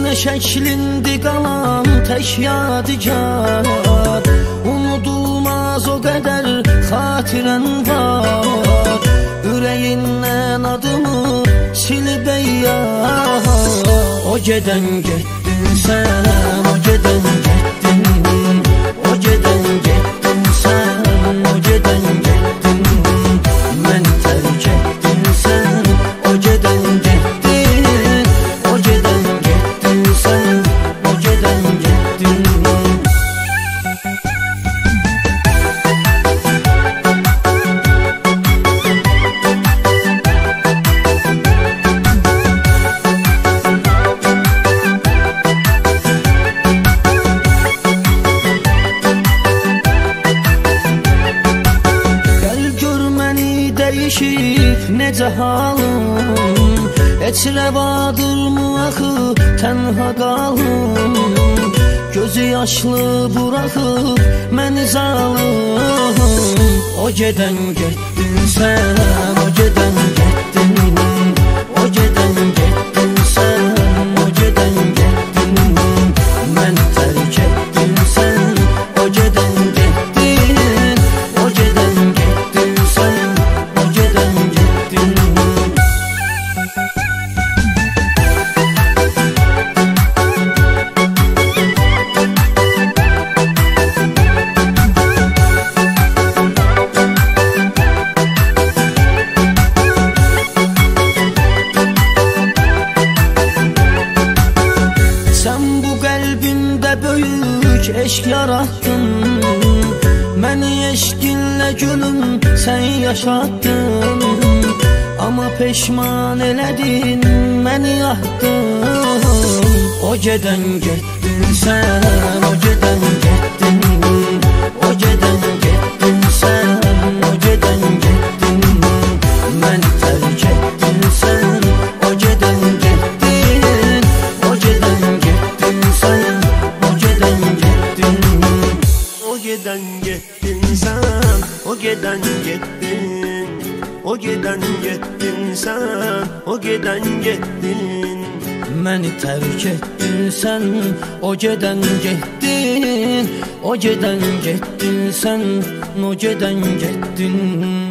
Yenə şəklindi qalan tək yadigar, unudulmaz o qədər xatirən var. Ürəyindən adımı silib eyyar. O gedən getdin sən, o gedən getdin, o gedən getdin sən, o gedən getdin, məni tərk etdin sən. O gedən getdin, o gedən getdin sən, o gedən getdin. Dəyişib necə halım, heç rəvadırmı axı tənha qalım. Gözü yaşlı buraxıb məni zalım. O gedən getdin sən, o gedən getdin, o gedən getdin sən, o gedən getdin, məni tərk etdin sən. O gedən getdin, o gedən getdin sən, o gedən getdin. Sən bu qəlbimdə böyük eşq yarattın, məni eşqinlə gülüm sən yaşatdın. Amma peşman elədin məni atdın. O gedən getdin sən, o gedən getdin, o gedən getdin sən, o gedən getdin, məni tərk etdin sən. O gedən getdin, o gedən getdin sən, o gedən getdin. O gedən getdin sən, o gedən getdin, o gedən getdin sən, o gedən getdin. Məni tərk etdin sən, o gedən getdin, o gedən getdin sən, o gedən getdin.